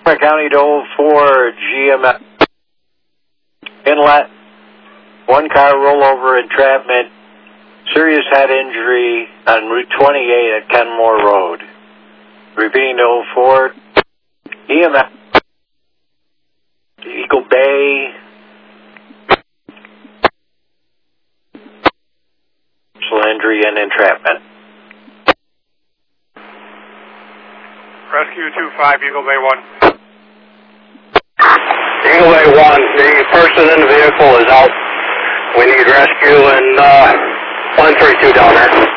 County to 04 GMS. Inlet. One car rollover entrapment. Serious head injury on Route 28 at Kenmore Road. Repeating to 04 EMS. Eagle Bay. Injury and entrapment. Rescue 25, Eagle Bay 1. Eagle Bay 1, the person in the vehicle is out. We need rescue and 132 down there.